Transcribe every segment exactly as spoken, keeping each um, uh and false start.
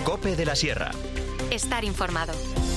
COPE de la Sierra. Estar informado.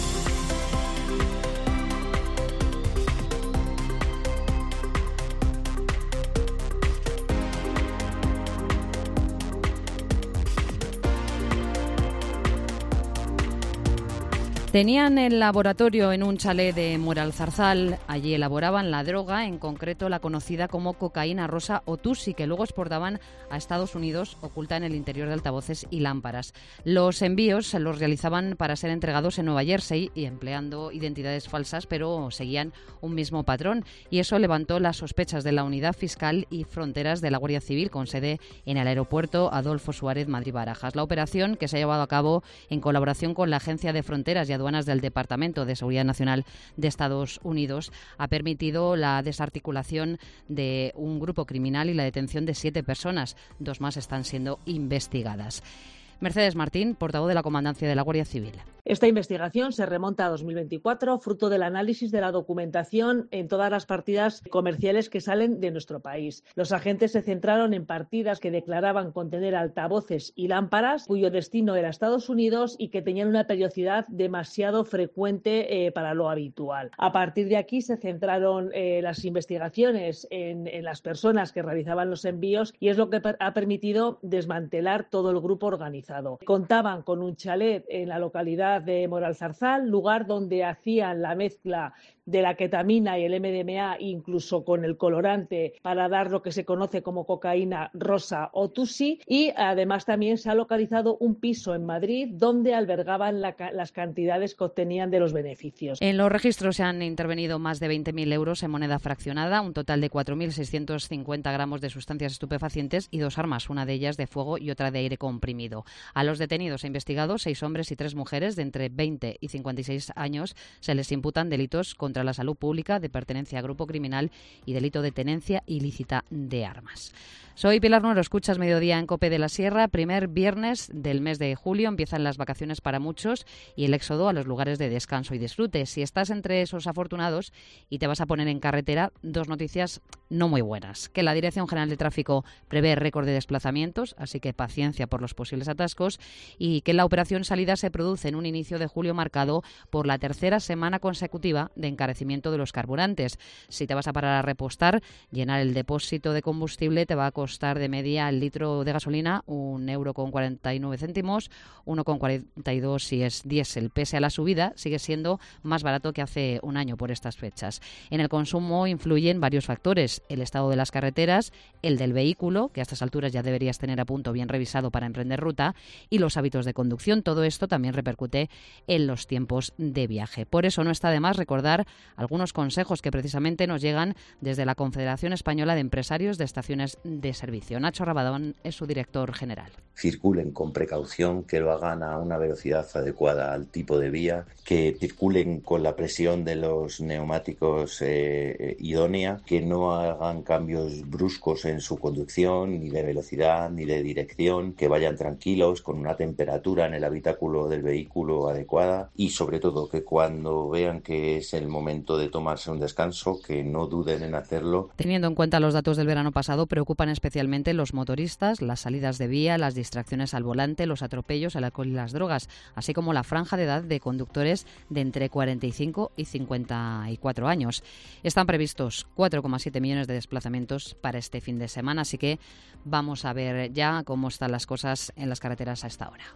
Tenían el laboratorio en un chalet de Moralzarzal. Allí elaboraban la droga, en concreto la conocida como cocaína rosa o tusi, que luego exportaban a Estados Unidos, oculta en el interior de altavoces y lámparas. Los envíos los realizaban para ser entregados en Nueva Jersey y empleando identidades falsas, pero seguían un mismo patrón. Y eso levantó las sospechas de la Unidad Fiscal y Fronteras de la Guardia Civil, con sede en el aeropuerto Adolfo Suárez Madrid-Barajas. La operación, que se ha llevado a cabo en colaboración con la Agencia de Fronteras y Aduanas del Departamento de Seguridad Nacional de Estados Unidos, ha permitido la desarticulación de un grupo criminal y la detención de siete personas. Dos más están siendo investigadas. Mercedes Martín, portavoz de la Comandancia de la Guardia Civil. Esta investigación se remonta a dos mil veinticuatro, fruto del análisis de la documentación en todas las partidas comerciales que salen de nuestro país. Los agentes se centraron en partidas que declaraban contener altavoces y lámparas, cuyo destino era Estados Unidos y que tenían una periodicidad demasiado frecuente eh, para lo habitual. A partir de aquí se centraron eh, las investigaciones en, en las personas que realizaban los envíos y es lo que per- ha permitido desmantelar todo el grupo organizado. Contaban con un chalet en la localidad de Moralzarzal, lugar donde hacían la mezcla de la ketamina y el eme de eme a, incluso con el colorante, para dar lo que se conoce como cocaína rosa o tusi, y además también se ha localizado un piso en Madrid donde albergaban la, las cantidades que obtenían de los beneficios. En los registros se han intervenido más de veinte mil euros en moneda fraccionada, un total de cuatro mil seiscientos cincuenta gramos de sustancias estupefacientes y dos armas, una de ellas de fuego y otra de aire comprimido. A los detenidos e investigados, seis hombres y tres mujeres de entre veinte y cincuenta y seis años, se les imputan delitos contra la salud pública, de pertenencia a grupo criminal y delito de tenencia ilícita de armas. Soy Pilar Nuero, escuchas Mediodía en COPE de la Sierra. Primer viernes del mes de julio, empiezan las vacaciones para muchos y el éxodo a los lugares de descanso y disfrute. Si estás entre esos afortunados y te vas a poner en carretera, dos noticias no muy buenas. Que la Dirección General de Tráfico prevé récord de desplazamientos, así que paciencia por los posibles atascos, y que la operación salida se produce en un inicio de julio marcado por la tercera semana consecutiva de encarecimiento de los carburantes. Si te vas a parar a repostar, llenar el depósito de combustible te va a costar de media el litro de gasolina un euro con cuarenta y nueve céntimos, uno con cuarenta y dos si es diésel. Pese a la subida, sigue siendo más barato que hace un año por estas fechas. En el consumo influyen varios factores: el estado de las carreteras, el del vehículo, que a estas alturas ya deberías tener a punto bien revisado para emprender ruta, y los hábitos de conducción. Todo esto también repercute en los tiempos de viaje. Por eso no está de más recordar algunos consejos que precisamente nos llegan desde la Confederación Española de Empresarios de Estaciones de Servicio. Nacho Rabadón es su director general. Circulen con precaución, que lo hagan a una velocidad adecuada al tipo de vía, que circulen con la presión de los neumáticos eh, idónea, que no hagan cambios bruscos en su conducción, ni de velocidad, ni de dirección, que vayan tranquilos, con una temperatura en el habitáculo del vehículo adecuada, y sobre todo que cuando vean que es el momento de tomarse un descanso, que no duden en hacerlo. Teniendo en cuenta los datos del verano pasado, preocupan especialmente los motoristas, las salidas de vía, las distracciones al volante, los atropellos, el alcohol y las drogas, así como la franja de edad de conductores de entre cuarenta y cinco y cincuenta y cuatro años. Están previstos cuatro coma siete millones de desplazamientos para este fin de semana, así que vamos a ver ya cómo están las cosas en las carreteras a esta hora.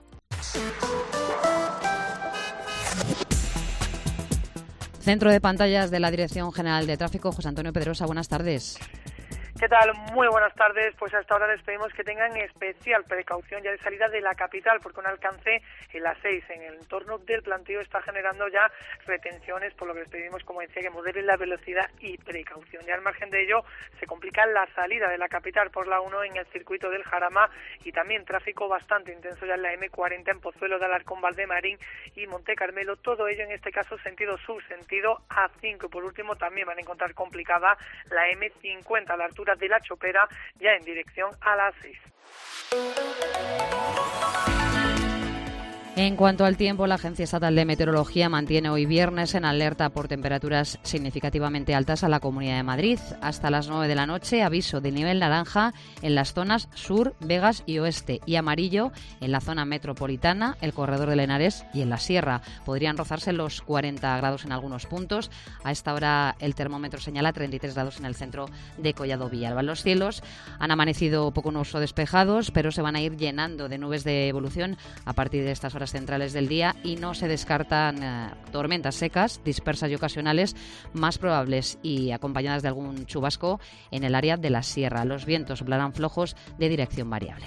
Centro de pantallas de la Dirección General de Tráfico, José Antonio Pedrosa, buenas tardes. ¿Qué tal? Muy buenas tardes. Pues hasta ahora les pedimos que tengan especial precaución ya de salida de la capital, porque un alcance en las seis en el entorno del planteo está generando ya retenciones, por lo que les pedimos, como decía, que moderen la velocidad y precaución. Ya al margen de ello, se complica la salida de la capital por la uno en el circuito del Jarama y también tráfico bastante intenso ya en la eme cuarenta en Pozuelo de Alarcón, Valdemarín y Monte Carmelo. Todo ello en este caso sentido sur, sentido A cinco. Y por último también van a encontrar complicada la eme cincuenta a la altura de la Chopera, ya en dirección a las seis. En cuanto al tiempo, la Agencia Estatal de Meteorología mantiene hoy viernes en alerta por temperaturas significativamente altas a la Comunidad de Madrid. Hasta las nueve de la noche, aviso de nivel naranja en las zonas sur, Vegas y oeste, y amarillo en la zona metropolitana, el corredor del Henares y en la Sierra. Podrían rozarse los cuarenta grados en algunos puntos. A esta hora el termómetro señala treinta y tres grados en el centro de Collado Villalba. Los cielos han amanecido poco nubosos despejados, pero se van a ir llenando de nubes de evolución a partir de estas horas centrales del día y no se descartan eh, tormentas secas, dispersas y ocasionales, más probables y acompañadas de algún chubasco en el área de la Sierra. Los vientos soplarán flojos de dirección variable.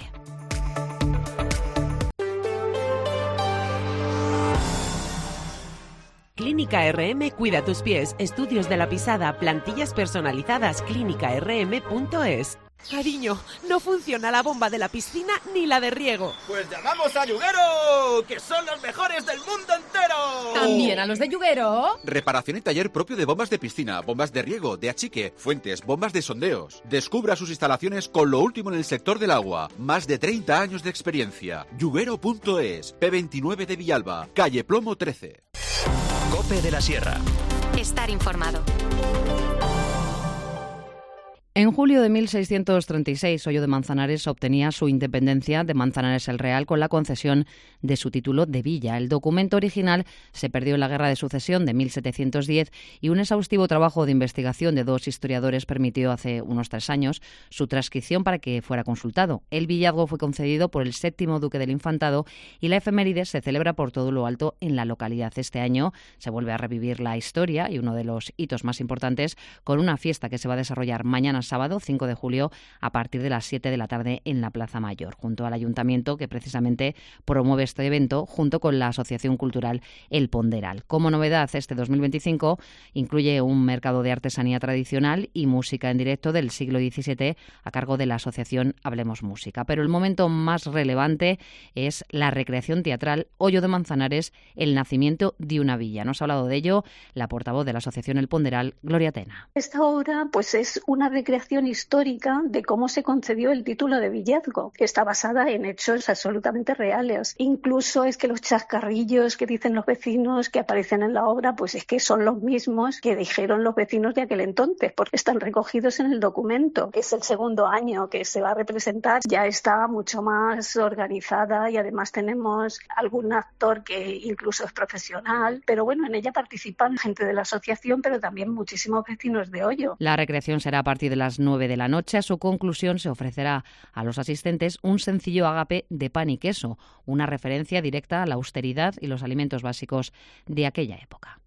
Clínica R M cuida tus pies. Estudios de la pisada, plantillas personalizadas. clínica r m punto es. Cariño, no funciona la bomba de la piscina ni la de riego. Pues llamamos a Yuguero, que son los mejores del mundo entero. ¿También a los de Yuguero? Reparación y taller propio de bombas de piscina, bombas de riego, de achique, fuentes, bombas de sondeos. Descubra sus instalaciones con lo último en el sector del agua. Más de treinta años de experiencia. Yuguero punto es, P veintinueve de Villalba, calle Plomo trece. COPE de la Sierra. Estar informado. En julio de mil seiscientos treinta y seis, Hoyo de Manzanares obtenía su independencia de Manzanares el Real con la concesión de su título de villa. El documento original se perdió en la Guerra de Sucesión de mil setecientos diez y un exhaustivo trabajo de investigación de dos historiadores permitió hace unos tres años su transcripción para que fuera consultado. El villazgo fue concedido por el séptimo duque del Infantado y la efeméride se celebra por todo lo alto en la localidad. Este año se vuelve a revivir la historia y uno de los hitos más importantes con una fiesta que se va a desarrollar mañana sábado cinco de julio a partir de las siete de la tarde en la Plaza Mayor, junto al Ayuntamiento que precisamente promueve este evento junto con la Asociación Cultural El Ponderal. Como novedad, este dos mil veinticinco incluye un mercado de artesanía tradicional y música en directo del siglo diecisiete a cargo de la Asociación Hablemos Música. Pero el momento más relevante es la recreación teatral Hoyo de Manzanares, el nacimiento de una villa. Nos ha hablado de ello la portavoz de la Asociación El Ponderal, Gloria Tena. Esta obra pues es una recreación histórica de cómo se concedió el título de villazgo, que está basada en hechos absolutamente reales. Incluso es que los chascarrillos que dicen los vecinos que aparecen en la obra, pues es que son los mismos que dijeron los vecinos de aquel entonces, porque están recogidos en el documento. Es el segundo año que se va a representar, ya está mucho más organizada y además tenemos algún actor que incluso es profesional, pero bueno, en ella participan gente de la asociación, pero también muchísimos vecinos de Hoyo. La recreación será a partir de las nueve de la noche. A su conclusión se ofrecerá a los asistentes un sencillo ágape de pan y queso, una referencia directa a la austeridad y los alimentos básicos de aquella época.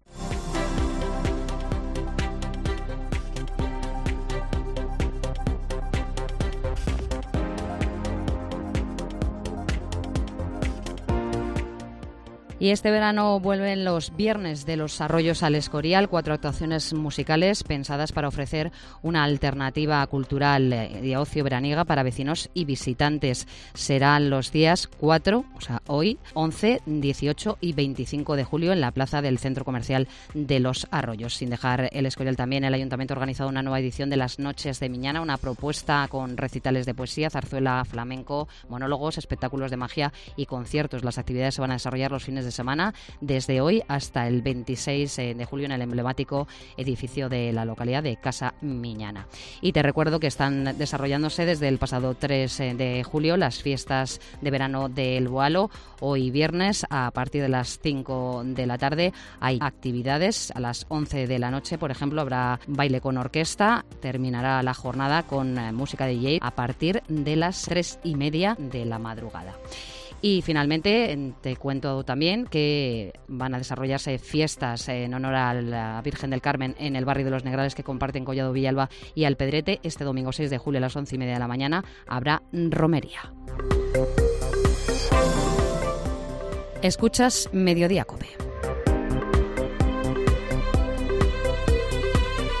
Y este verano vuelven los viernes de los Arroyos al Escorial, cuatro actuaciones musicales pensadas para ofrecer una alternativa cultural de ocio veraniega para vecinos y visitantes. Serán los días cuatro, o sea, hoy, once, dieciocho y veinticinco de julio en la plaza del Centro Comercial de los Arroyos. Sin dejar el Escorial también, el Ayuntamiento ha organizado una nueva edición de las Noches de Miñana, una propuesta con recitales de poesía, zarzuela, flamenco, monólogos, espectáculos de magia y conciertos. Las actividades se van a desarrollar los fines de semana desde hoy hasta el veintiséis de julio en el emblemático edificio de la localidad de Casa Miñana. Y te recuerdo que están desarrollándose desde el pasado tres de julio las fiestas de verano del Boalo. Hoy viernes a partir de las cinco de la tarde hay actividades. A las once de la noche, por ejemplo, habrá baile con orquesta. Terminará la jornada con música de D J a partir de las tres y media de la madrugada. Y finalmente te cuento también que van a desarrollarse fiestas en honor a la Virgen del Carmen en el barrio de Los Negrales que comparten Collado Villalba y Alpedrete. Este domingo seis de julio a las once y media de la mañana habrá romería. Escuchas Mediodía COPE.